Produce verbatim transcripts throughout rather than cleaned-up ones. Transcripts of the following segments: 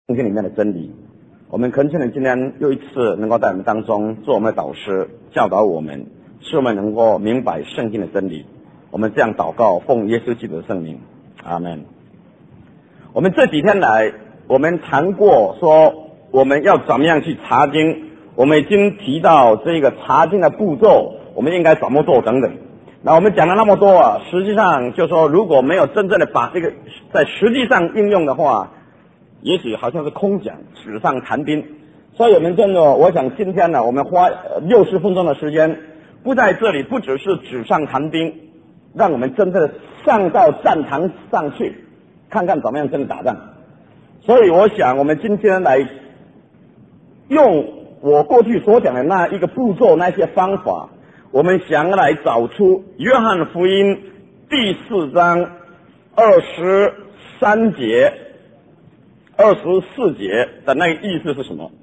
圣经里面的真理。我们恳请你今天又一次能够在我们当中做我们的导师，教导我们，使我们能够明白圣经的真理。我们这样祷告，奉耶稣基督的圣名，阿们。我们这几天来，我们谈过说我们要怎么样去查经，我们已经提到这个查经的步骤，我们应该怎么做等等。那我们讲了那么多啊，实际上就说如果没有真正的把这个在实际上应用的话，也许好像是空讲，纸上谈兵。所以我们真的，我想今天呢，我们花六十分钟的时间，不在这里，不只是纸上谈兵，让我们真正的上到战场上去，看看怎么样真的打仗。所以我想，我们今天来用我过去所讲的那一个步骤，那些方法，我们想要来找出约翰福音第四章二十三节。二十四节的那个意思是什么？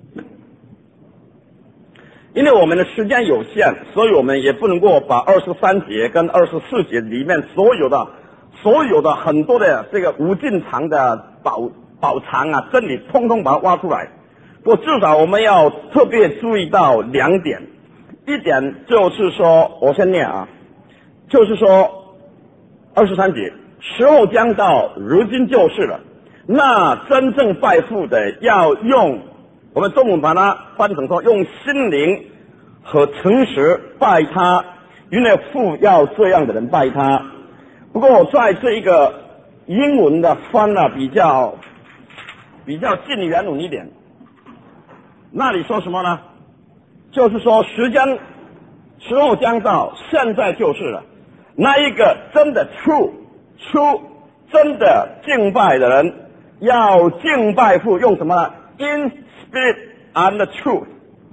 因为我们的时间有限，所以我们也不能够把二十三节跟二十四节里面所有的、所有的很多的这个无尽藏的宝宝藏啊，真理通通把它挖出来。不过至少我们要特别注意到两点，一点就是说，我先念啊，就是说二十三节，时候将到，如今就是了。那真正拜父的要用，我们中文把它翻成说用心灵和诚实拜他，因为父要这样的人拜他。不过在这一个英文的翻呢比较比较近原文一点，那里说什么呢？就是说时间时候将到，现在就是了。那一个真的 true true 真的敬拜的人，要敬拜父，用什么呢？ In spirit and truth。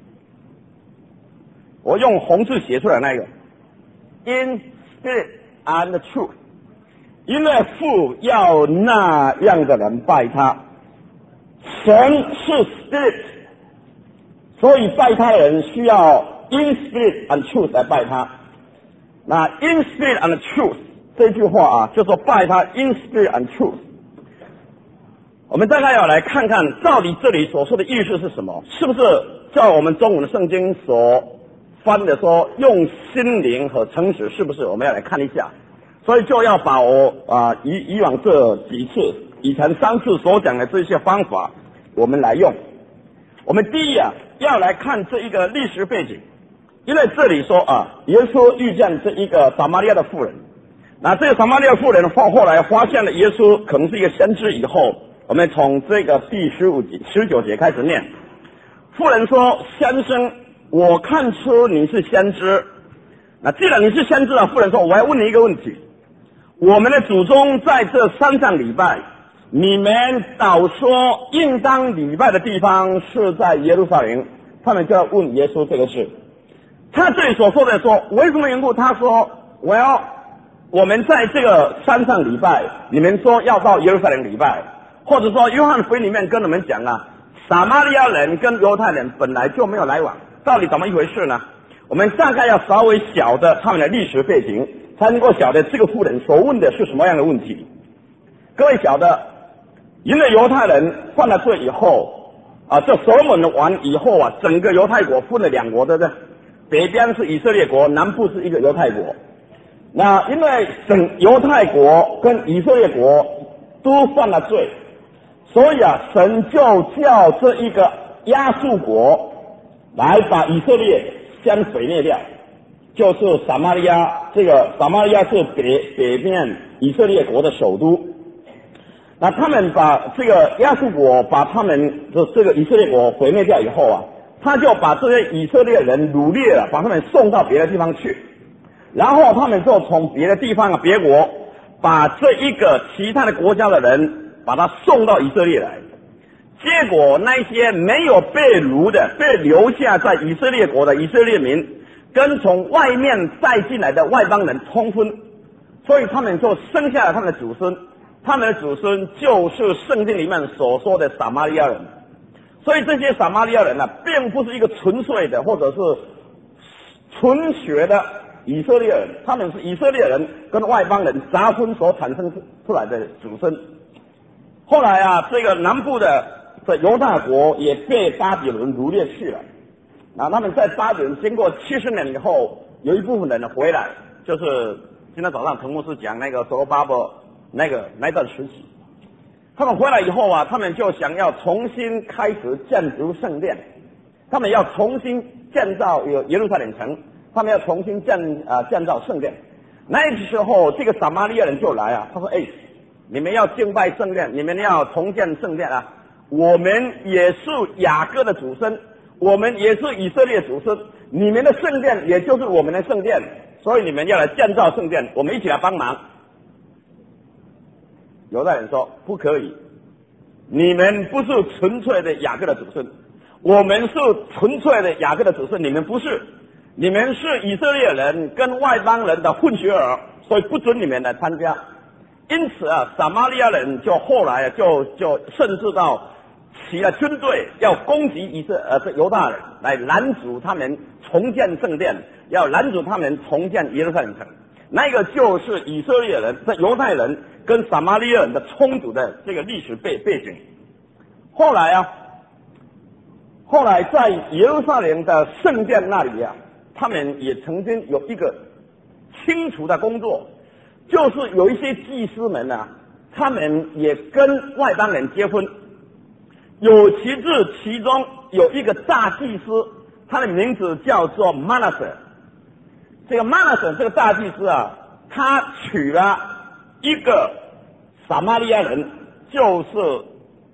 我用红字写出来那个 In spirit and truth， 因为父要那样的人拜他。神是 spirit， 所以拜他的人需要 In spirit and truth 来拜他。那 In spirit and truth 这句话啊，就说拜他 In spirit and truth。我们大概要来看看到底这里所说的意思是什么，是不是照我们中文的圣经所翻的说用心灵和诚实，是不是？我们要来看一下。所以就要把我啊以以往这几次以前三次所讲的这些方法我们来用。我们第一啊要来看这一个历史背景，因为这里说啊耶稣遇见这一个撒玛利亚的妇人，那这个撒玛利亚妇人后后来发现了耶稣可能是一个先知以后，我们从这个第十五节、十九节开始念。妇人说：“先生，我看出你是先知。那既然你是先知啊，妇人说，我要问你一个问题：我们的祖宗在这山上礼拜，你们倒说应当礼拜的地方是在耶路撒冷。”他们就要问耶稣这个事。他这里所说的说，为什么缘故？他说：“我要我们在这个山上礼拜，你们说要到耶路撒冷礼拜。”或者说约翰福音里面跟我们讲啊，撒玛利亚人跟犹太人本来就没有来往，到底怎么一回事呢？我们大概要稍微晓得他们的历史背景，才能够晓得这个妇人所问的是什么样的问题。各位晓得，因为犹太人犯了罪以后啊，这所罗门王以后啊，整个犹太国分了两国，对不对？北边是以色列国，南部是一个犹太国。那因为整犹太国跟以色列国都犯了罪，所以啊，神就叫这一个亚述国来把以色列先毁灭掉，就是撒玛利亚。这个撒玛利亚是北北面以色列国的首都。那他们把这个亚述国把他们的这个以色列国毁灭掉以后啊，他就把这些以色列人掳掠了，把他们送到别的地方去，然后他们就从别的地方啊别国把这一个其他的国家的人把他送到以色列来。结果那些没有被掳的，被留下在以色列国的以色列民，跟从外面带进来的外邦人通婚，所以他们就生下了他们的祖孙，他们的祖孙就是圣经里面所说的撒玛利亚人。所以这些撒玛利亚人呢、啊，并不是一个纯粹的或者是纯血的以色列人，他们是以色列人跟外邦人杂婚所产生出来的祖孙。后来啊，这个南部的这犹大国也被巴比伦掳掠去了。那他们在巴比伦经过七十年以后，有一部分人呢回来，就是今天早上陈牧师讲那个所罗巴伯那个那段时期，他们回来以后啊，他们就想要重新开始建筑圣殿，他们要重新建造有耶路撒冷城，他们要重新建啊、呃、建造圣殿。那个时候，这个撒玛利亚人就来啊，他说：“哎，你们要敬拜圣殿，你们要重建圣殿啊！我们也是雅各的祖孙，我们也是以色列祖孙，你们的圣殿也就是我们的圣殿，所以你们要来建造圣殿，我们一起来帮忙。”犹太人说：“不可以，你们不是纯粹的雅各的祖孙，我们是纯粹的雅各的祖孙，你们不是。你们是以色列人跟外邦人的混血儿，所以不准你们来参加。”因此啊，撒玛利亚人就后来就就甚至到起了军队，要攻击以色呃这犹大人，来拦阻他们重建圣殿，要拦阻他们重建耶路撒冷城。那个就是以色列人、这犹太人跟撒玛利亚人的冲突的这个历史背背景。后来啊，后来在耶路撒冷的圣殿那里啊，他们也曾经有一个清除的工作，就是有一些祭司们啊，他们也跟外邦人结婚。有其至其中有一个大祭司，他的名字叫做 Manasseh。这个 Manasseh 这个大祭司啊，他娶了一个撒玛利亚人，就是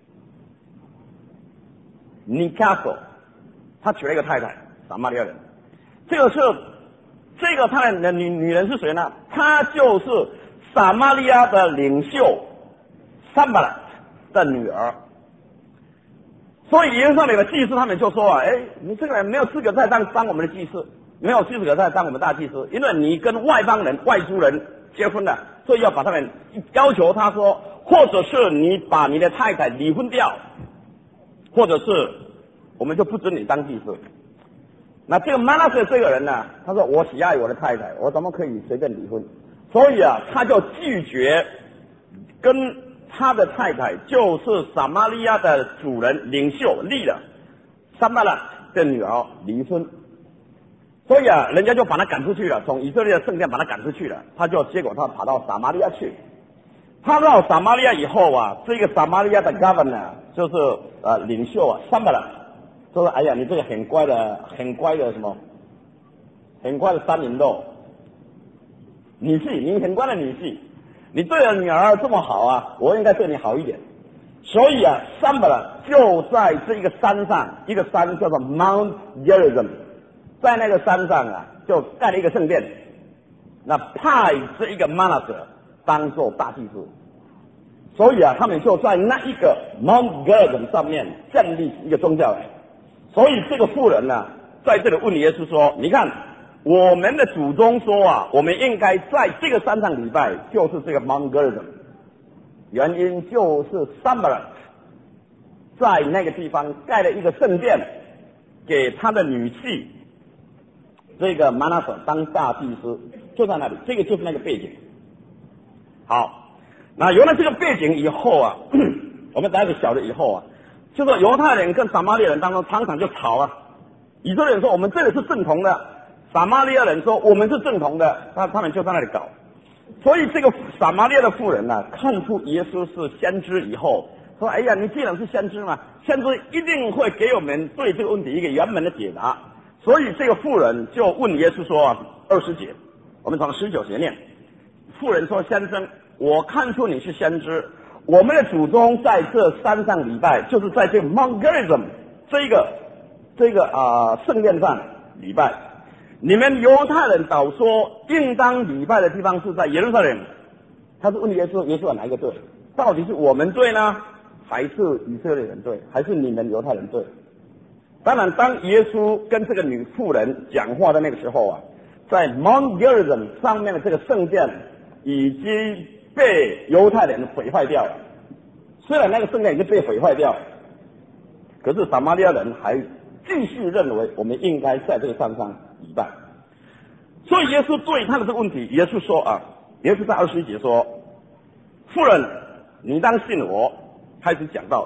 尼卡索，他娶了一个太太，撒玛利亚人。这个是这个他的女女人是谁呢？她就是撒玛利亚的领袖散巴拉的女儿。所以耶路撒冷的祭司他们就说啊，哎，你这个人没有资格再当当我们的祭司，没有资格再当我们大祭司，因为你跟外邦人、外族人结婚了，所以要把他们要求他说，或者是你把你的太太离婚掉，或者是我们就不准你当祭司。那这个马拉瑟这个人呢，他说我喜爱我的太太，我怎么可以随便离婚？所以啊，他就拒绝跟他的太太，就是撒玛利亚的主人领袖立了撒玛拉的女儿离婚。所以啊，人家就把他赶出去了，从以色列的圣殿把他赶出去了。他就结果他跑到撒玛利亚去。他到撒玛利亚以后啊，这个撒玛利亚的 governor 就是呃领袖啊，撒玛拉说：“哎呀，你这个很乖的，很乖的什么，很乖的三明豆，女婿，你很乖的女婿，你对了女儿这么好啊，我应该对你好一点。”所以啊，撒玛拉就在这个山上，一个山叫做 Mount Gerizim， 在那个山上啊，就盖了一个圣殿，那派这一个 Manasseh 当做大祭司。所以啊，他们就在那一个 Mount Gerizim 上面建立一个宗教来。所以这个妇人呢、啊，在这里问耶稣说：“你看，我们的祖宗说啊，我们应该在这个山上礼拜，就是这个 Mount Gerizim。原因就是撒玛拉在那个地方盖了一个圣殿，给他的女婿这个马拿索当大祭司，就在那里。这个就是那个背景。好，那有了这个背景以后啊，我们大家晓得以后啊。”就说犹太人跟撒玛利亚人当中常常就吵啊，以色列人说我们这里是正统的，撒玛利亚人说我们是正统的，那他们就在那里搞。所以这个撒玛利亚的妇人呢、啊，看出耶稣是先知以后，说：“哎呀，你既然是先知嘛，先知一定会给我们对这个问题一个圆满的解答。”所以这个妇人就问耶稣说：“二十节，我们从十九节念。妇人说：先生，我看出你是先知。我们的祖宗在这山上礼拜，就是在这个 Mount Gerizim 这个这个啊、呃、圣殿上礼拜。你们犹太人倒说应当礼拜的地方是在耶路撒冷。”他是问耶稣，耶稣哪一个对？到底是我们对呢，还是以色列人对，还是你们犹太人对？当然，当耶稣跟这个女妇人讲话的那个时候啊，在 Mount Gerizim 上面的这个圣殿已经被犹太人毁坏掉了。虽然那个圣殿已经被毁坏掉了，可是撒玛利亚人还继续认为我们应该在这个山上礼拜。所以耶稣对他的这个问题，耶稣说啊，耶稣在二十一节说：“妇人，你当信我。”开始讲到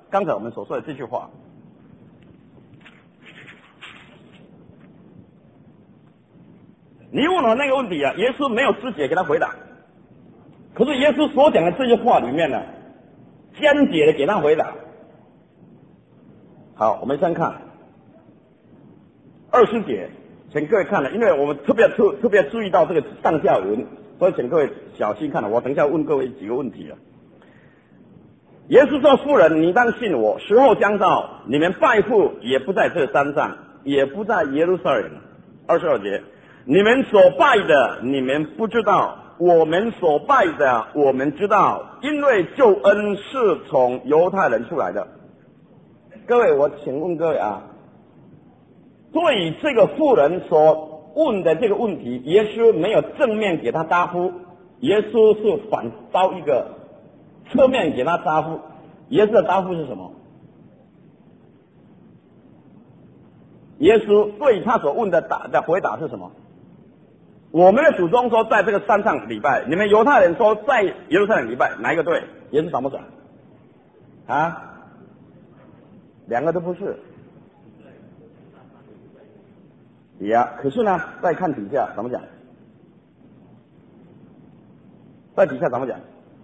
刚才我们所说的这句话。你问我那个问题啊，耶稣没有直接给他回答，可是耶稣所讲的这句话里面呢，间接的给他回答。好，我们先看二十节，请各位看了，因为我们特别特特别注意到这个上下文，所以请各位小心看了。我等一下问各位几个问题啊。耶稣说：“妇人，你当信我，时候将到，你们拜父也不在这山上，也不在耶路撒冷。”二十二节，你们所拜的，你们不知道；我们所拜的，我们知道，因为救恩是从犹太人出来的。各位，我请问各位啊，对于这个妇人所问的这个问题，耶稣没有正面给他答复，耶稣是反招一个侧面给他答复。耶稣的答复是什么？耶稣对他所问的答的回答是什么？我们的祖宗说在这个山上礼拜，你们犹太人说在耶路撒冷礼拜，哪一个对？耶稣爽不爽？啊？两个都不是。呀，可是呢，再看底下怎么讲？在底下怎么讲？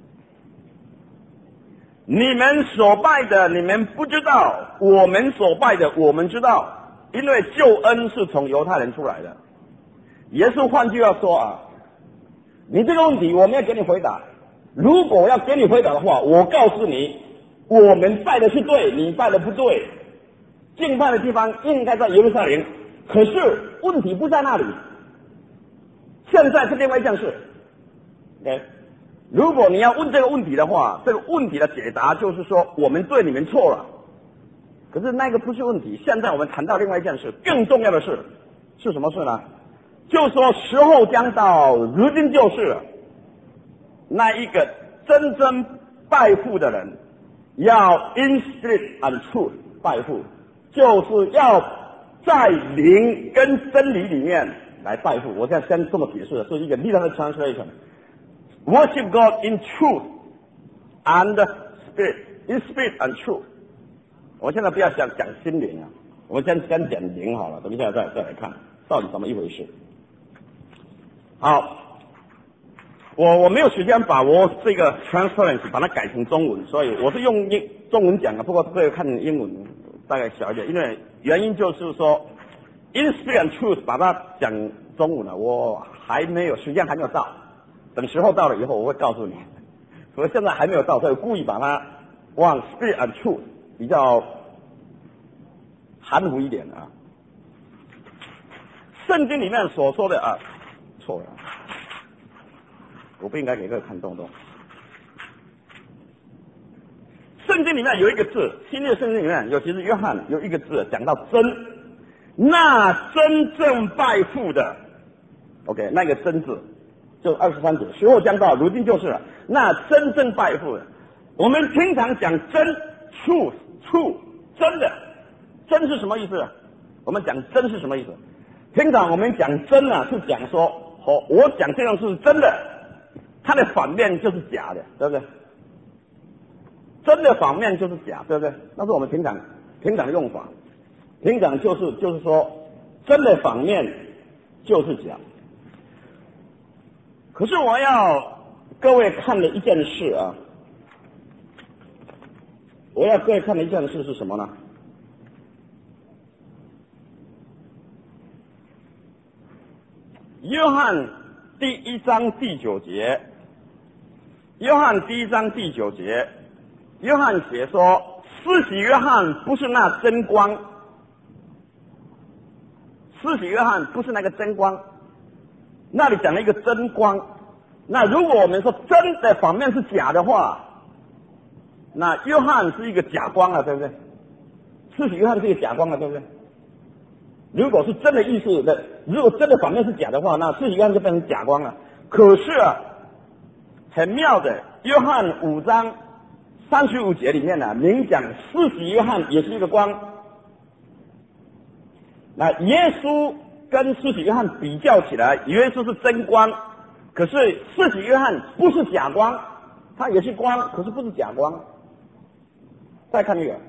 你们所拜的，你们不知道；我们所拜的，我们知道，因为救恩是从犹太人出来的。耶稣换句话说啊，你这个问题我没有给你回答。如果我要给你回答的话，我告诉你，我们拜的是对，你拜的不对。敬拜的地方应该在耶路撒冷，可是问题不在那里。现在是另外一件事。OK， 如果你要问这个问题的话，这个问题的解答就是说我们对你们错了。可是那个不是问题。现在我们谈到另外一件事，更重要的事是什么事呢？就是说时候将到，如今就是了。那一个真正拜父的人，要 in spirit and truth 拜父，就是要在灵跟真理里面来拜父。我现在先这么解释的，是一个 literal translation。Worship God in truth and spirit, in spirit and truth。我现在不要讲讲心灵啊，我先先讲灵好了，等一下再再来看到底怎么一回事。好，我我没有时间把我这个 transparency 把它改成中文，所以我是用英中文讲的，不过各位看英文大概小一点，因为原因就是说 in spirit and truth 把它讲中文了，我还没有时间还没有到，等时候到了以后我会告诉你，所以现在还没有到，所以故意把它往 spirit and truth 比较含糊一点啊。圣经里面所说的啊，错了，我不应该给各位看动动。圣经里面有一个字，新约圣经里面，尤其是约翰有一个字讲到真，那真正拜父的 ，OK， 那个真字就二十三节，时候将到，如今就是了。那真正拜父的，我们平常讲真 ，truth true 真的，真是什么意思？我们讲真是什么意思？平常我们讲真啊，是讲说，哦，我讲这样是真的，它的反面就是假的，对不对？真的反面就是假，对不对？那是我们平常平常的用法，平常就是就是说，真的反面就是假。可是我要各位看的一件事啊，我要各位看的一件事是什么呢？约翰第一章第九节，约翰第一章第九节，约翰写说，施洗约翰不是那真光，施洗约翰不是那个真光，那里讲了一个真光。那如果我们说真的反面是假的话，那约翰是一个假光了，对不对？施洗约翰是一个假光了，对不对？如果是真的意思的，如果真的反面是假的话，那施洗约翰就变成假光了。可是啊，很妙的，约翰五章三十五节里面呢，明讲施洗约翰也是一个光。那耶稣跟施洗约翰比较起来，耶稣是真光，可是施洗约翰不是假光，他也是光，可是不是假光。 再看一个，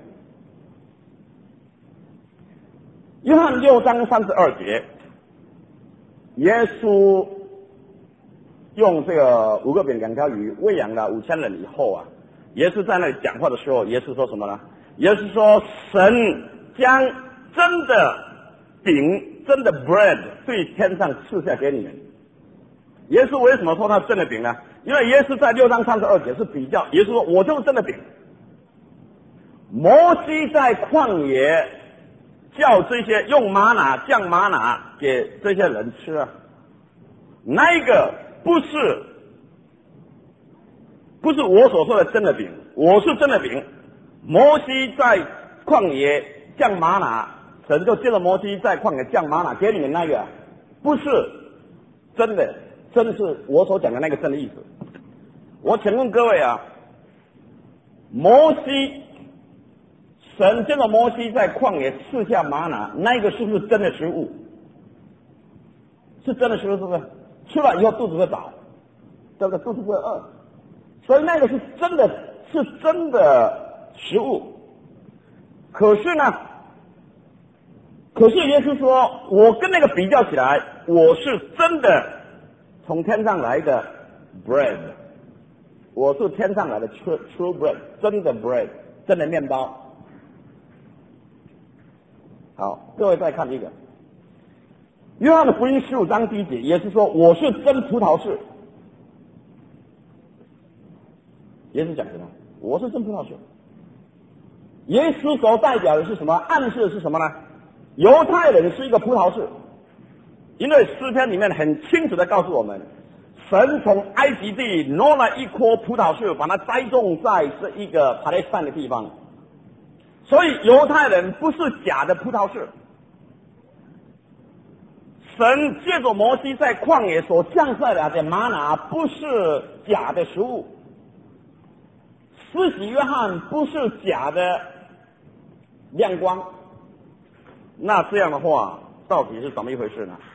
约翰六章三十二节，耶稣用这个五个饼两条鱼喂养了五千人以后啊，耶稣在那里讲话的时候，耶稣说什么呢？耶稣说，神将真的饼，真的 bread 对天上赐下给你们。耶稣为什么说他是真的饼呢？因为耶稣在六章三十二节是比较，耶稣说我就是真的饼。摩西在旷野叫这些用玛拿降玛拿给这些人吃啊，那一个不是不是我所说的真的饼，我是真的饼。摩西在旷野降玛拿，神就借着摩西在旷野降玛拿给你们那个，不是真的，真的是我所讲的那个真的意思。我请问各位啊，摩西，神借着摩西在旷野赐下玛拿，那个是不是真的食物？是真的食物，是不是？吃了以后肚子会饱，对不对？肚子会饿，所以那个是真的，是真的食物。可是呢，可是耶稣说，我跟那个比较起来，我是真的从天上来的 bread， 我是天上来的 true true bread， 真的 bread， 真的面包。好，各位再看一个，约翰的福音十五章第一节，耶稣说，我是真葡萄树。耶稣讲什么？我是真葡萄树。耶稣所代表的是什么？暗示的是什么呢？犹太人是一个葡萄树，因为诗篇里面很清楚的告诉我们，神从埃及地挪了一棵葡萄树，把它栽种在这一个巴勒斯坦的地方，所以犹太人不是假的葡萄树。神借着摩西在旷野所降下来的玛拿不是假的食物，施洗约翰不是假的亮光。那这样的话，到底是怎么一回事呢？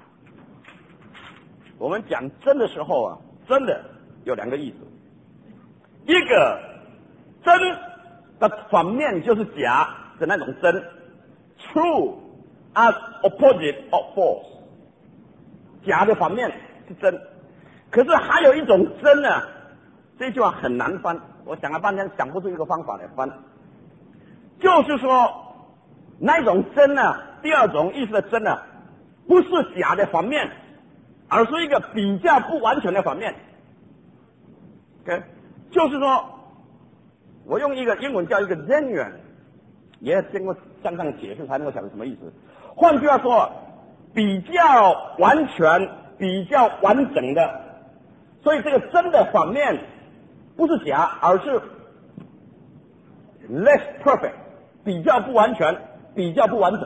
我们讲真的时候啊，真的有两个意思。一个真的反面就是假的那种真 ，true as opposite of false， 假的反面是真。可是还有一种真呢，这句话很难翻，我想了半天想不出一个方法来翻。就是说，那种真呢，第二种意思的真呢，不是假的反面，而是一个比较不完全的反面。OK， 就是说，我用一个英文叫一个 genuine， 也经过向上解释才能够晓得什么意思。换句话说，比较完全、比较完整的，所以这个真的反面不是假，而是 less perfect， 比较不完全。比较不完整，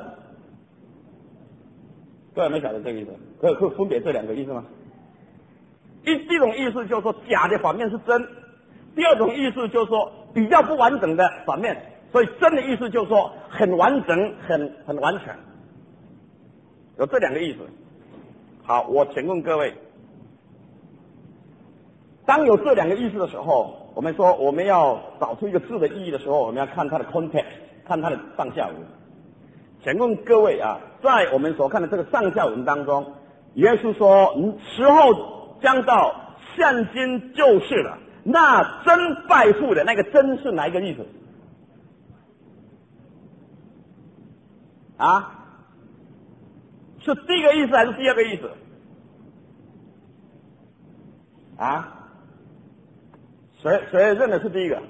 各位没晓得这个意思？可以可以分别这两个意思吗？一一种意思就是说假的反面是真，第二种意思就是说比较不完整的反面，所以真的意思就是说很完整、很很完全，有这两个意思。好，我请问各位，当有这两个意思的时候，我们说我们要找出一个字的意义的时候，我们要看它的 context， 看它的上下文。请问各位啊，在我们所看的这个上下文当中，耶稣说时候将到，现今就是了。那真拜父的那个真是哪一个意思？啊？是第一个意思还是第二个意思？啊？谁谁认的是第一个？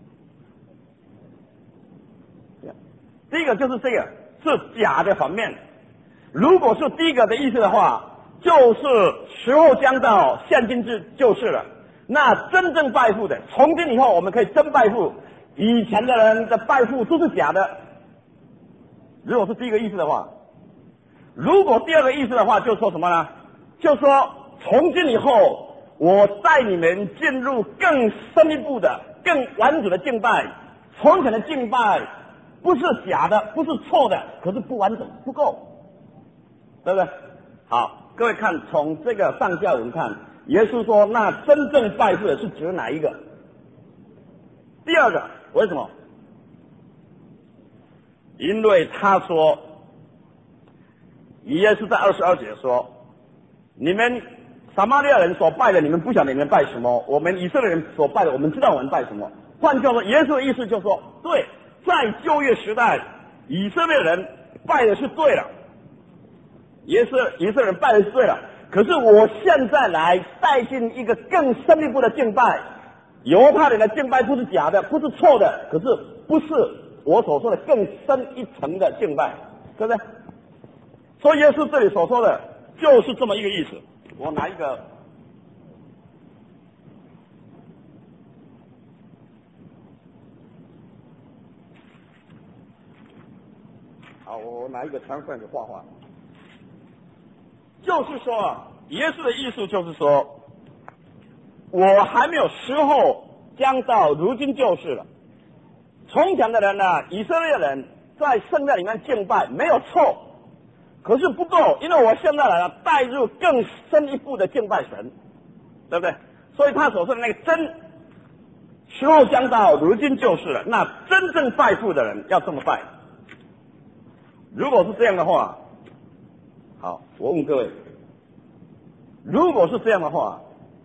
第一个就是这个。是假的反面。如果是第一个的意思的话，就是时候将到，现今之就是了。那真正拜父的，从今以后我们可以真拜父，以前的人的拜父都是假的。如果是第一个意思的话，如果第二个意思的话，就说什么呢？就说从今以后，我带你们进入更深一步的、更完整的敬拜。从前的敬拜不是假的，不是错的，可是不完整，不够，对不对？好，各位看，从这个上下文看，耶稣说，那真正拜父的是指哪一个？第二个，为什么？ 因为他说，耶稣在二十二节说，你们撒玛利亚人所拜的，你们不晓得你们拜什么；我们以色列人所拜的，我们知道我们拜什么。换句话说，耶稣的意思就是说，对，在旧约时代，以色列人拜的是对了，耶稣以色列人拜的是对了。可是我现在来带进一个更深一步的敬拜，犹太人的敬拜不是假的，不是错的，可是不是我所说的更深一层的敬拜，对不对？所以耶稣这里所说的就是这么一个意思。我拿一个，好，我拿一个长棍子画画，就是说，耶稣的意思就是说，我还没有时候将到，如今就是了。从前的人呢，以色列人在圣殿里面敬拜没有错，可是不够，因为我现在来了，带入更深一步的敬拜神，对不对？所以他所说的那个真时候将到，如今就是了。那真正拜父的人要这么拜。如果是这样的话，好，我问各位，如果是这样的话，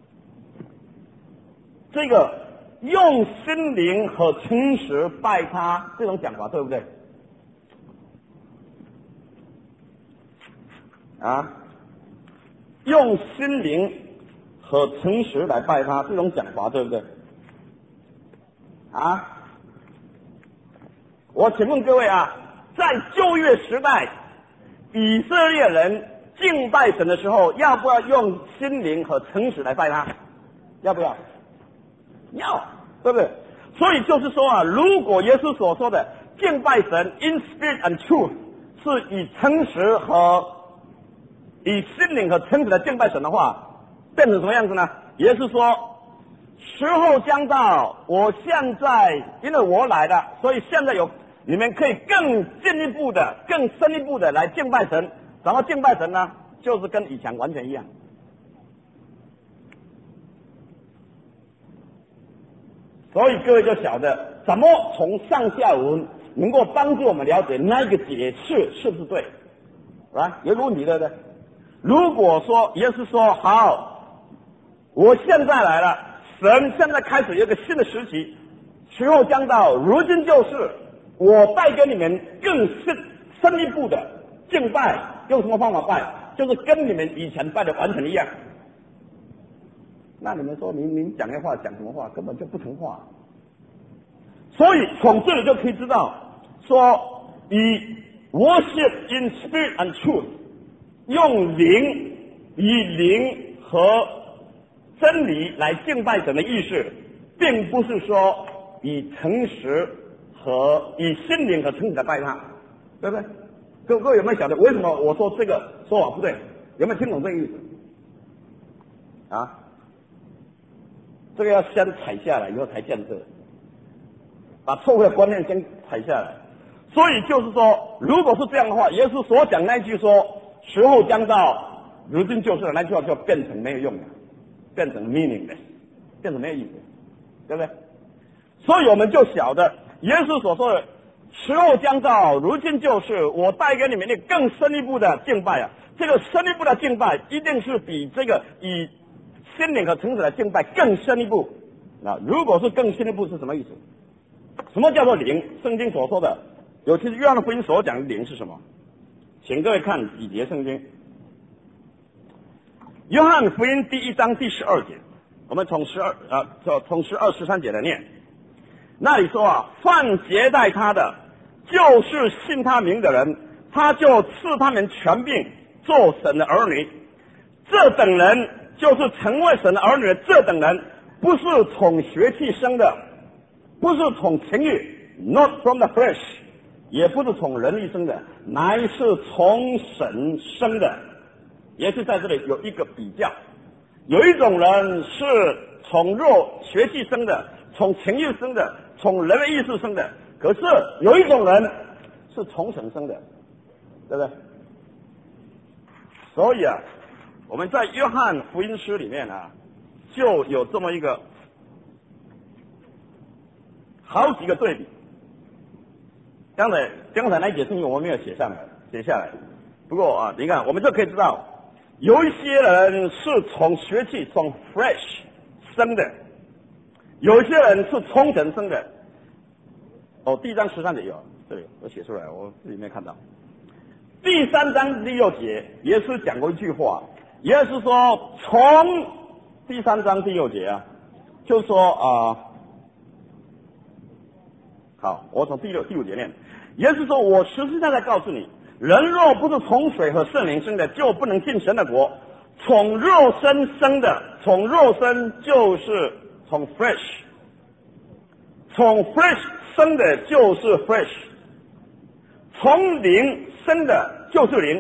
这个用心灵和诚实拜他这种讲法对不对？啊，用心灵和诚实来拜他这种讲法对不对？啊，我请问各位啊，在旧约时代，以色列人敬拜神的时候，要不要用心灵和诚实来拜他？要不要？要，对不对？所以就是说啊，如果耶稣所说的敬拜神 in spirit and truth 是以诚实和以心灵和诚实的敬拜神的话，变成什么样子呢？耶稣说，时候将到，我现在因为我来了，所以现在有你们可以更进一步的、更深一步的来敬拜神。怎么敬拜神呢？就是跟以前完全一样。所以各位就晓得怎么从上下文能够帮助我们了解那个解释是不是对，啊？有个问题对不对？如果说耶稣说好，我现在来了，神现在开始有一个新的时期，时候将到，如今就是我带给你们更深深一步的敬拜，用什么方法拜？就是跟你们以前拜的完全一样。那你们说您您讲的话讲什么话，根本就不成话。所以从这里就可以知道，说以 worship in spirit and truth 用灵以灵和真理来敬拜神的意思，并不是说以诚实和以心灵和诚实来拜他，对不对？各各位有没有晓得为什么我说这个说法不对？有没有听懂这个意思？啊？这个要先踩下来，以后才见证，把错误的观念先踩下来。所以就是说，如果是这样的话，耶稣所讲那句说“时候将到，如今就是了”那句话就变成没有用了，变成 meaningless， 变成没有意思，对不对？所以我们就晓得耶稣所说的“时候将到，如今就是”，我带给你们的更深一步的敬拜啊，这个深一步的敬拜一定是比这个以心灵和诚实的敬拜更深一步。那如果是更深一步是什么意思？什么叫做灵？圣经所说的，尤其是约翰福音所讲的灵是什么？请各位看几节圣经。约翰福音第一章第十二节，我们从十二呃从十二十三节来念。那里说啊，凡接待他的，就是信他名的人，他就赐他们权柄做神的儿女。这等人就是成为神的儿女的这等人，不是从血气生的，不是从情欲 ，not from the flesh， 也不是从人力生的，乃是从神生的。也是在这里有一个比较，有一种人是从肉血气生的，从情欲生的，从人的意识生的，可是有一种人是从神生的，对不对？所以啊，我们在约翰福音书里面啊，就有这么一个好几个对比。 刚才刚才那一节圣经我没有写上来，写下来。不过啊，你看我们就可以知道，有一些人是从血气从 flesh 生的，有一些人是从神生的。哦，第一章十三节有，这里我写出来，我自己没看到。第三章第六节，耶稣讲过一句话，耶稣说从第三章第六节啊，就说啊、呃，好，我从第六第五节念，耶稣说，我实实在在告诉你，人若不是从水和圣灵生的，就不能进神的国。从肉身生的，从肉身就是从 flesh， 从 flesh 生的就是 flesh， 从灵生的就是灵。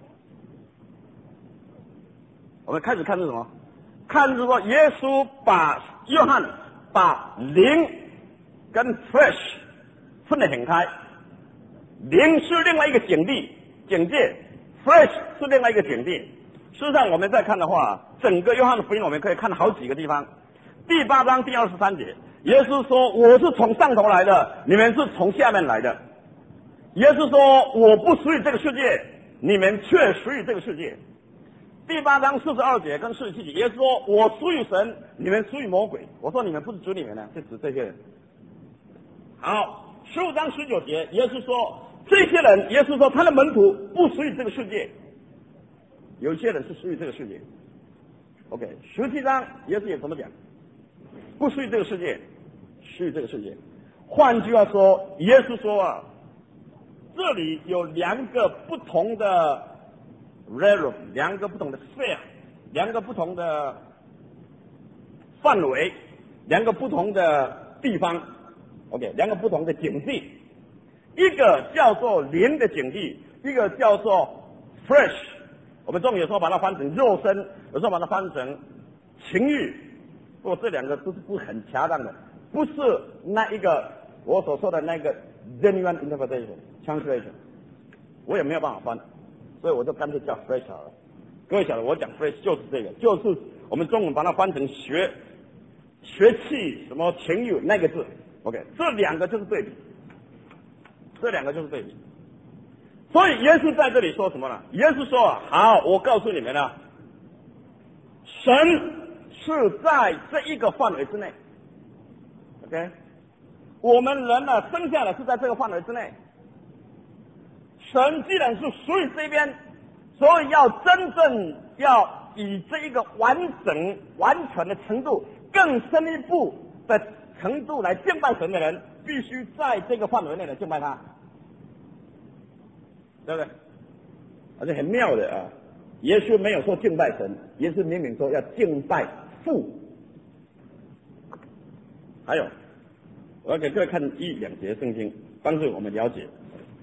我们开始看是什么？看是说耶稣把约翰把灵跟 flesh 分得很开，灵是另外一个境地境界 ，flesh 是另外一个境地。事实上，我们再看的话，整个约翰的福音我们可以看好几个地方。第八章第二十三节，耶稣说：“我是从上头来的，你们是从下面来的。”耶稣说：“我不属于这个世界，你们却属于这个世界。”第八章四十二节跟四十七节，耶稣说：“我属于神，你们属于魔鬼。”我说：“你们不是指你们呢，是指这些人。”好，十五章十九节，耶稣说：“这些人，耶稣说他的门徒不属于这个世界。”有一些人是属于这个世界。OK， 十七章耶稣也怎么讲？不属于这个世界，属于这个世界。换句话说，耶稣说啊，这里有两个不同的 realm， 两个不同的 sphere， 两个不同的范围，两个不同的地方。OK， 两个不同的境地，一个叫做灵的境地，一个叫做 flesh。我们中文有时候把它翻成肉身，有时候把它翻成情欲，不过这两个都是不是很恰当的，不是那一个我所说的那个 genuine interpretation translation， 我也没有办法翻，所以我就干脆叫 flesh 好了。各位晓得，我讲 flesh 就是这个，就是我们中文把它翻成血血气什么情欲那个字。OK， 这两个就是对比，这两个就是对比。所以耶稣在这里说什么呢？耶稣说啊，好，我告诉你们了，神是在这一个范围之内。OK， 我们人呢生下来是在这个范围之内。神既然是属于这边，所以要真正要以这一个完整完全的程度，更深一步的程度来敬拜神的人，必须在这个范围内来敬拜他，对不对？而且很妙的啊，耶稣没有说敬拜神，耶稣明明说要敬拜父。还有，我要给各位看一两节圣经，帮助我们了解。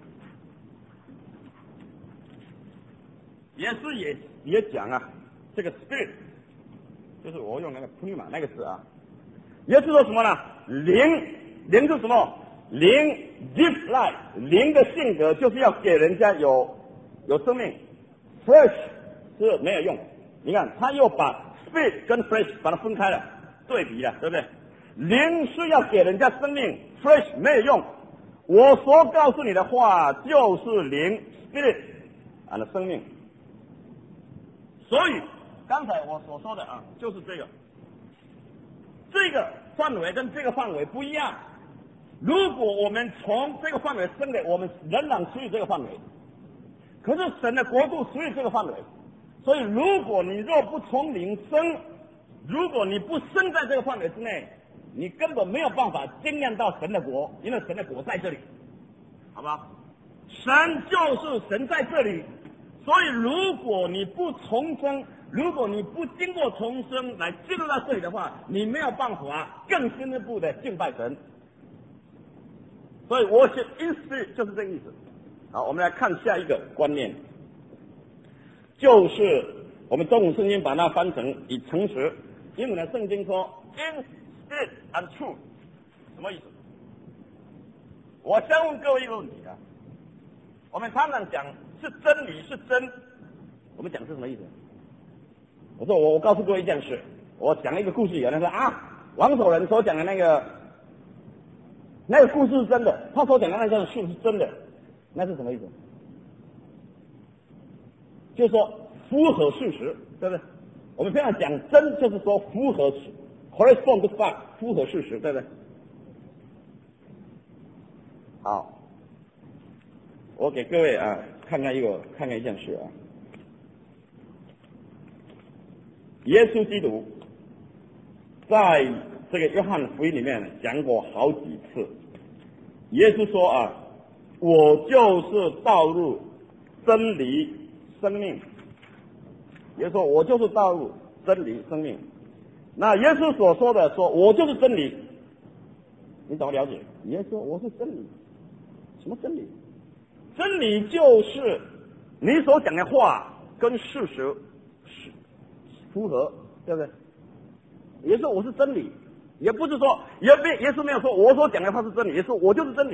耶稣也也讲啊，这个 spirit 就是我用那个 pneuma 那个字啊。耶稣说什么呢？灵，灵是什么？灵 give life， 灵的性格就是要给人家有有生命。flesh 是没有用，你看他又把 spirit 跟 flesh 把它分开了，对比了，对不对？灵是要给人家生命 ，flesh 没有用。我所告诉你的话就是灵 spirit 啊的生命。所以刚才我所说的啊，就是这个。这个范围跟这个范围不一样。如果我们从这个范围生的，我们仍然属于这个范围。可是神的国度属于这个范围，所以如果你若不从灵生，如果你不生在这个范围之内，你根本没有办法经验到神的国，因为神的国在这里，好吧？神就是神在这里，所以如果你不重生，如果你不经过重生来进入到这里的话，你没有办法更进一步的敬拜神。所以我写意思就是这个意思。好，我们来看下一个观念，就是我们中文圣经把它翻成以诚实，英文的圣经说 in spirit and truth， 什么意思？我先问各位一个问题啊，我们常常讲是真理是真，我们讲是什么意思？我说我我告诉各位一件事，我讲一个故事，有人说啊，王守仁所讲的那个那个故事是真的，他所讲的那个事是真的，那是什么意思？就是说符合事实，对不对？我们平常讲真，就是说符合 correspond to fact， 符合事实，对不对？好，我给各位啊看看一个看看一件事啊，耶稣基督在这个约翰福音里面讲过好几次，耶稣说啊，我就是道路、真理、生命。耶稣说我就是道路、真理、生命。那耶稣所说的说我就是真理，你怎么了解？耶稣说我是真理，什么真理？真理就是你所讲的话跟事实符合，对不对？耶稣说我是真理，也不是说耶耶稣没有说我所讲的话是真理，耶稣说我就是真理。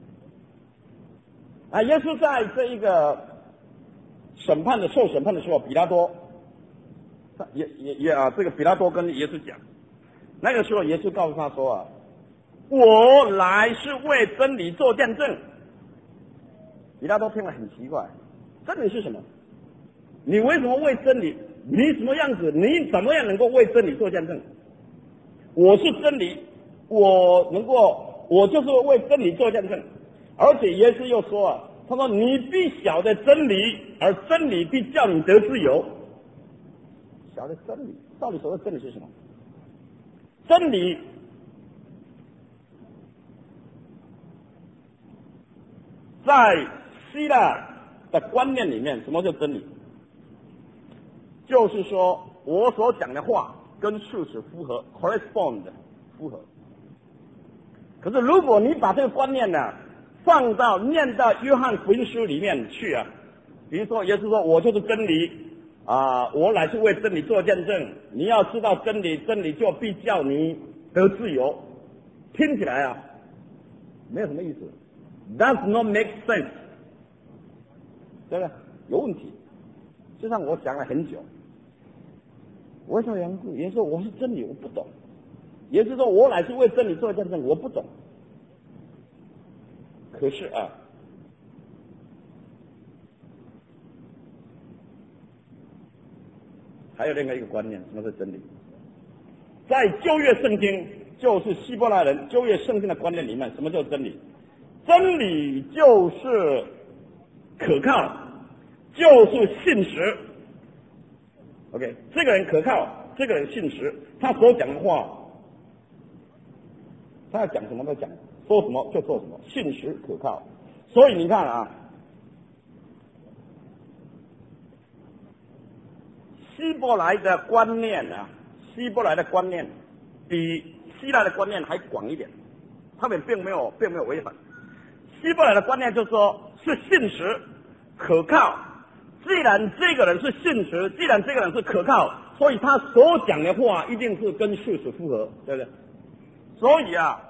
啊，耶稣在这一个审判的受审判的时候，比拉多也也也啊，这个比拉多跟耶稣讲，那个时候耶稣告诉他说啊，我来是为真理做见证。比拉多听了很奇怪，真理是什么？你为什么为真理？你什么样子？你怎么样能够为真理做见证？我是真理，我能够，我就是为真理做见证。而且耶稣又说啊，他说你必晓得真理，而真理必叫你得自由。晓得真理，到底所谓真理是什么？真理在希腊的观念里面，什么叫真理？就是说我所讲的话跟事实符合 ，correspond 符合。可是如果你把这个观念呢放到念到约翰福音书里面去啊，比如说耶稣说我就是真理啊，我来是为真理做见证。你要知道真理，真理就必叫你得自由。听起来啊，没有什么意思 ，Does not make sense， 对不对？有问题。就像我讲了很久，为什么缘故？耶稣说我是真理，我不懂。耶稣说我来是为真理做见证，我不懂。可是啊，还有另外一个观念，什么是真理？在旧约圣经，就是希伯来人旧约圣经的观念里面，什么叫真理？真理就是可靠，就是信实。OK， 这个人可靠，这个人信实，他所讲的话，他要讲什么都讲，说什么就做什么，信实可靠。所以你看啊，希伯来的观念啊，希伯来的观念比希腊的观念还广一点，他们并没有并没有违反。希伯来的观念就是说，是信实可靠。既然这个人是信实，既然这个人是可靠，所以他所讲的话一定是跟事实符合，对不对？所以啊，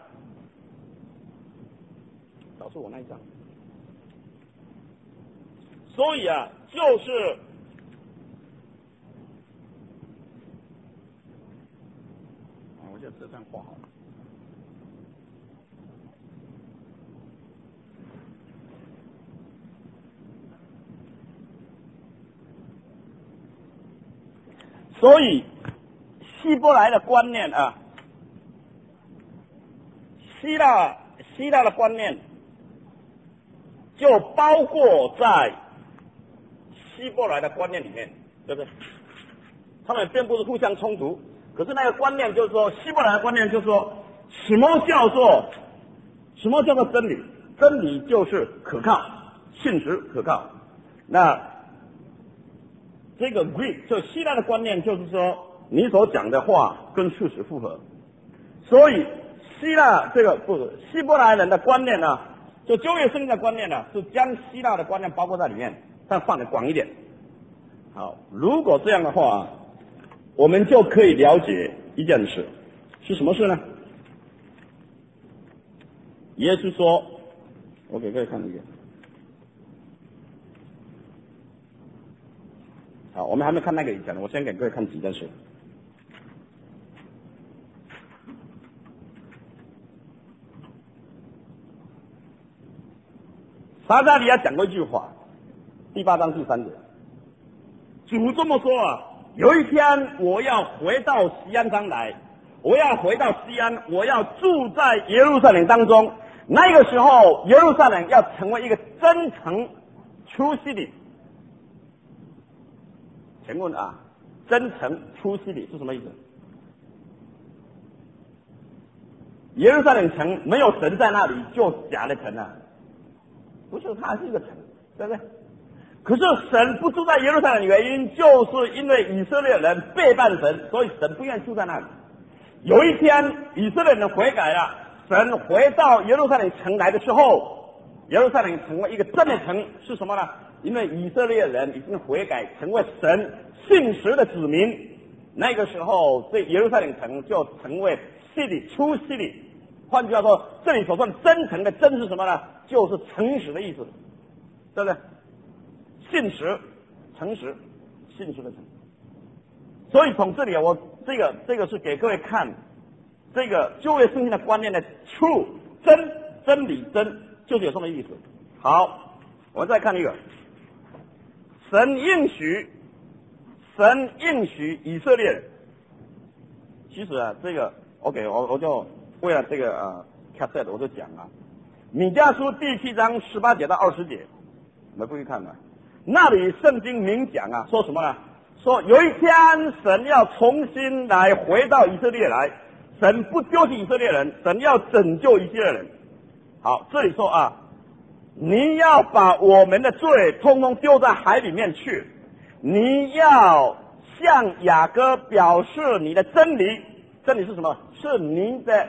导致我那一张。所以啊，就是啊，我就这张画好了。所以希伯来的观念啊，希腊希腊的观念就包括在希伯来的观念里面，对不对？他们并不是互相冲突，可是那个观念就是说，希伯来的观念就是说，什么叫做什么叫做真理？真理就是可靠、信实、可靠。那这个 Greek 就希腊的观念就是说，你所讲的话跟事实符合。所以希腊这个不是希伯来人的观念呢，就旧约圣经的观念呢，是将希腊的观念包括在里面，但放得广一点。好，如果这样的话，我们就可以了解一件事，是什么事呢？耶稣说，我给各位看一个。好，我们还没看那个以前，我先给各位看几件事。 撒迦利亚讲过一句话，第八章第三节，主这么说啊，有一天我要回到锡安山来，我要回到锡安，我要住在耶路撒冷当中。那个时候，耶路撒冷要成为一个真城 true city。请问啊，真城 true city 是什么意思？耶路撒冷城没有神在那里，就假的城啊，不是，它是一个城，对不对？可是神不住在耶路撒冷的原因，就是因为以色列人背叛神，所以神不愿意住在那里。有一天，以色列人悔改了，神回到耶路撒冷城来的时候，耶路撒冷成为一个真的城，是什么呢？因为以色列人已经悔改，成为神信实的子民。那个时候，这耶路撒冷城就成为 city true city。换句话说，这里所说的真诚的真是什么呢？就是诚实的意思，对不对？信实、诚实、信实的诚。所以从这里我这个这个是给各位看这个旧约圣经的观念的 true 真真理真，就是有这么意思。好，我们再看一个，神应许，神应许以色列人。其实啊，这个 OK， 我我就为了这个呃 cassette 我就讲啊，米迦书第七章十八节到二十节，我们不去看嘛。那里圣经明讲啊，说什么呢？说有一天神要重新来回到以色列来，神不丢弃以色列人，神要拯救以色列人。好，这里说啊，你要把我们的罪通通丢在海里面去，你要向雅各表示你的真理。真理是什么？是你的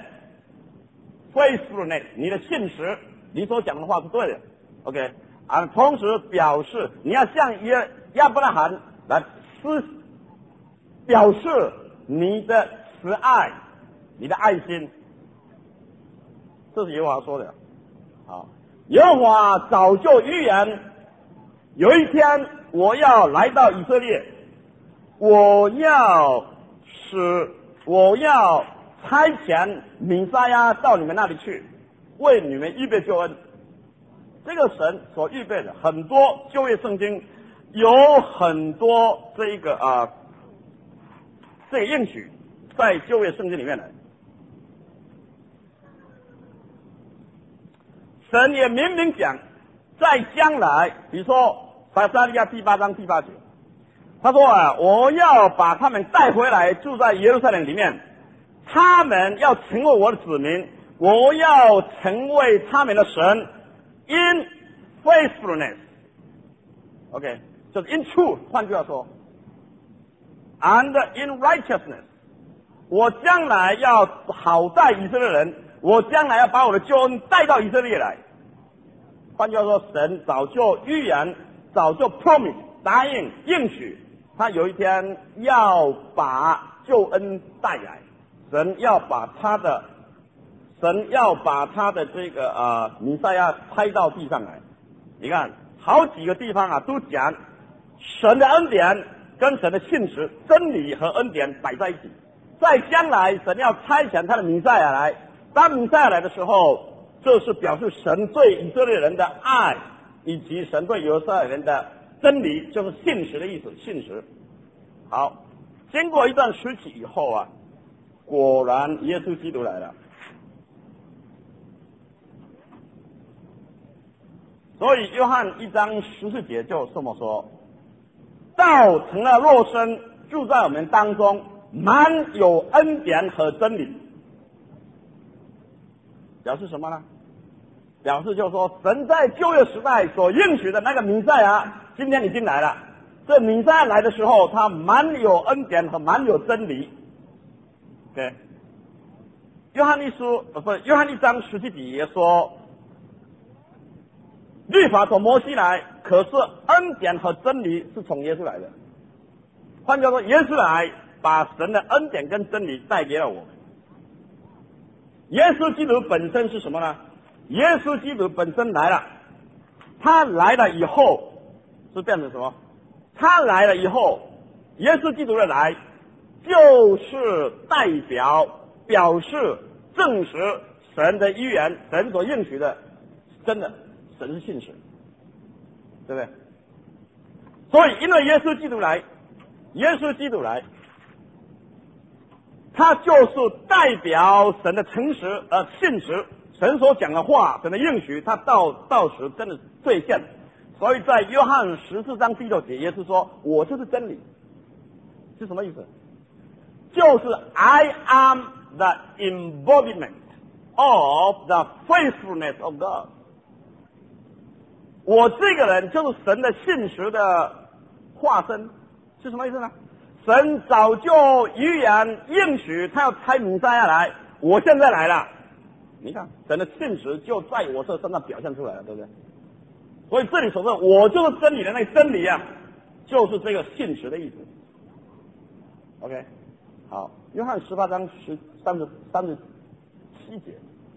faithfulness， 你的信实，你所讲的话是对的 ，OK。啊，同时表示你要向亚亚伯拉罕来施表示你的慈爱，你的爱心，这是耶和华说的。好，耶和华早就预言，有一天我要来到以色列，我要使我要差遣弥赛亚到你们那里去，为你们预备救恩。这个神所预备的很多旧约圣经有很多这一个啊、呃，这个应许在旧约圣经里面的。神也明明讲，在将来，比如说撒迦利亚第八章第八节，他说啊，我要把他们带回来住在耶路撒冷里面，他们要成为我的子民，我要成为他们的神。In faithfulness， OK， 就是 in truth， 换句话说 ，and in righteousness， 我将来要好待以色列人，我将来要把我的救恩带到以色列来。换句话说，神早就预言，早就 promise 答应应许，他有一天要把救恩带来，神要把他的。神要把他的这个呃弥赛亚拍到地上来，你看好几个地方啊，都讲神的恩典跟神的信实、真理和恩典摆在一起。在将来，神要差遣他的弥赛亚来，当弥赛亚来的时候，这是表示神对以色列人的爱，以及神对以色列人的真理，就是信实的意思，信实。好，经过一段时期以后啊，果然耶稣基督来了。所以约翰一章十四节就这么说，道成了肉身，住在我们当中，满有恩典和真理。表示什么呢？表示就是说，神在旧约时代所应许的那个弥赛亚，今天已经来了。这弥赛亚来的时候，他满有恩典和满有真理。OK， 约翰一书不是约翰一章十七节也说，律法从摩西来，可是恩典和真理是从耶稣来的。换句话说，耶稣来把神的恩典跟真理带给了我们。耶稣基督本身是什么呢？耶稣基督本身来了，他来了以后是变成什么？他来了以后，耶稣基督的来就是代表表示证实神的预言，神所应许的真的，神是信实。 对不对？所以，因为耶稣基督来，耶稣基督来，他就是代表神的诚实呃信实，神所讲的话，神的应许，他到到时真的兑现。所以在约翰十四章第六节，耶稣说：“我就是真理。”是什么意思？就是 I am the embodiment of the faithfulness of God。我这个人就是神的信实的化身，是什么意思呢？神早就预言应许他要差弥赛亚来，我现在来了。你看，神的信实就在我这身上表现出来了，对不对？所以这里所说我就是真理的那个真理啊，就是这个信实的意思。OK， 好，约翰十八章十三十三十七节，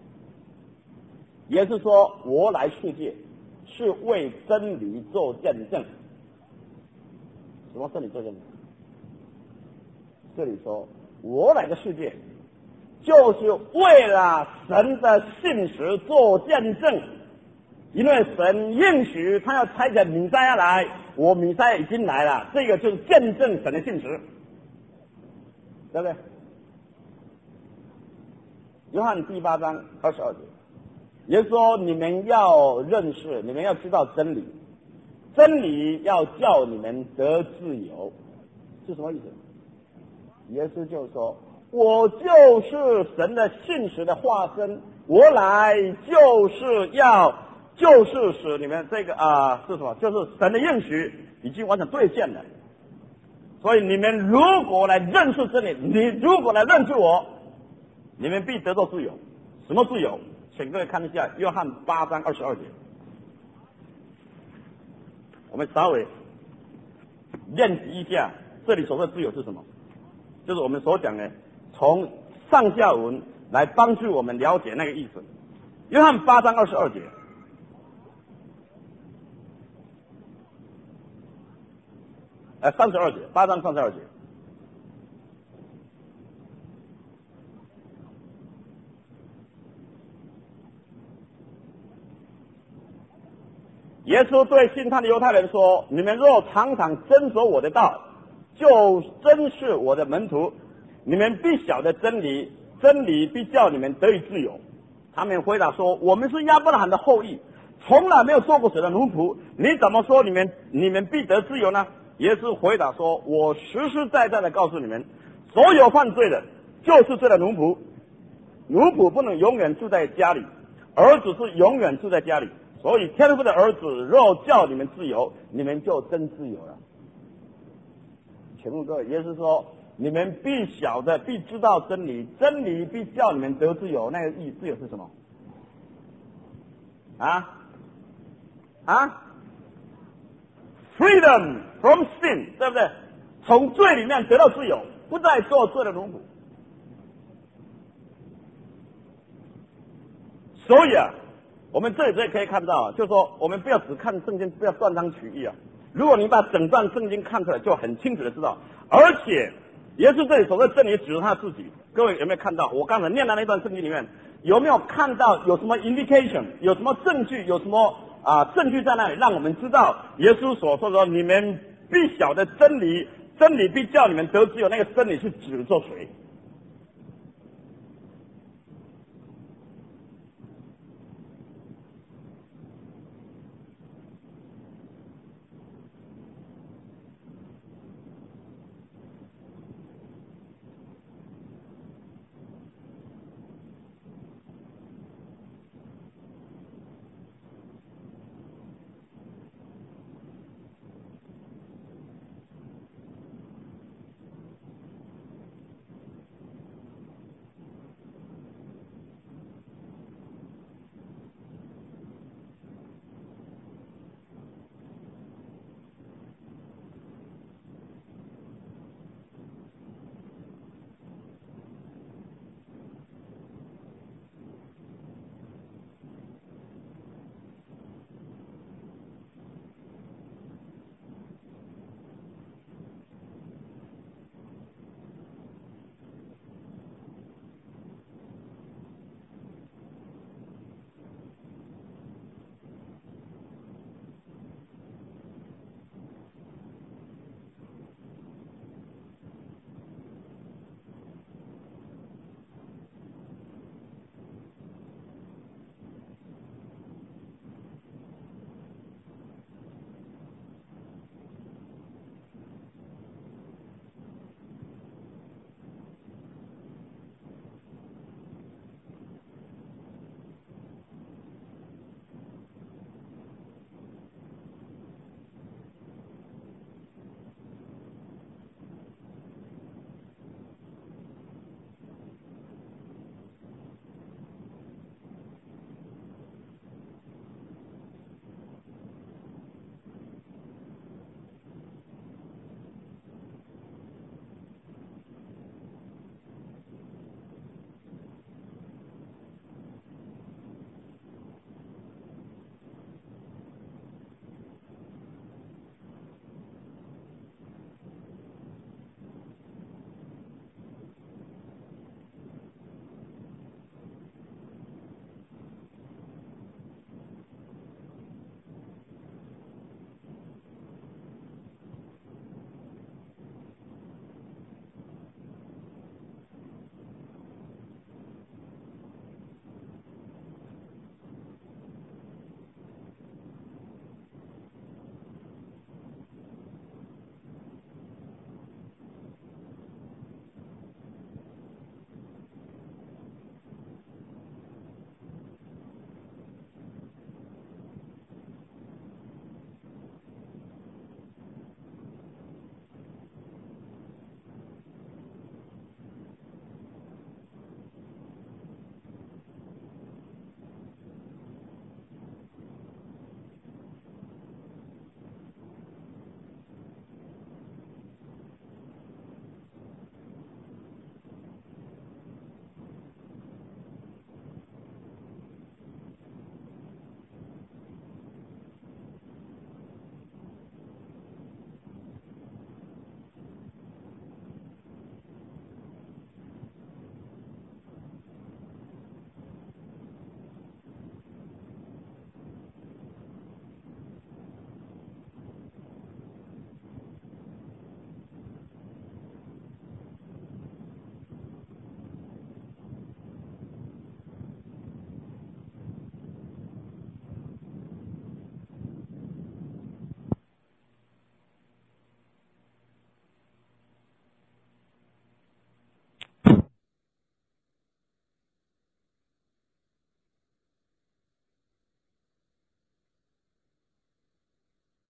也是说我来世界是为真理做见证。什么真理做见证？这里说我来的世界就是为了神的信实做见证，因为神应许他要差遣弥赛亚来，我弥赛亚已经来了，这个就是见证神的信实，对不对？约翰第八章二十二节，也说你们要认识，你们要知道真理，真理要叫你们得自由，是什么意思？耶稣就说：“我就是神的信实的化身，我来就是要，就是使你们这个啊、呃、是什么？就是神的应许已经完全兑现了。所以你们如果来认识真理，你如果来认识我，你们必得到自由。什么自由？请各位看一下约翰八章二十二节。我们稍微练习一下，这里所说的自由是什么？就是我们所讲的，从上下文来帮助我们了解那个意思。约翰八章二十二节，呃，三十二节，八章三十二节。耶稣对信他的犹太人说：“你们若常常遵守我的道，就真是我的门徒。你们必晓得真理，真理必叫你们得以自由。”他们回答说：“我们是亚伯拉罕的后裔，从来没有做过谁的奴仆，你怎么说你们你们必得自由呢？”耶稣回答说：“我实实在在的告诉你们，所有犯罪的，就是罪的奴仆。奴仆不能永远住在家里，儿子是永远住在家里。所以天父的儿子若叫你们自由，你们就真自由了。”请问各位，耶稣说：“你们必晓得，必知道真理，真理必叫你们得自由。”那个意自由是什么？啊啊 ？Freedom from sin， 对不对？从罪里面得到自由，不再做罪的奴仆。所以啊，我们这里这可以看到，就是说，我们不要只看圣经，不要断章取义啊。如果你把整段圣经看出来，就很清楚的知道。而且，耶稣这里所谓真理，指着他自己。各位有没有看到？我刚才念的那段圣经里面，有没有看到有什么 indication， 有什么证据，有什么啊证据在那里，让我们知道耶稣所说的“你们必晓得真理，真理必叫你们得自由”，那个真理是指着谁？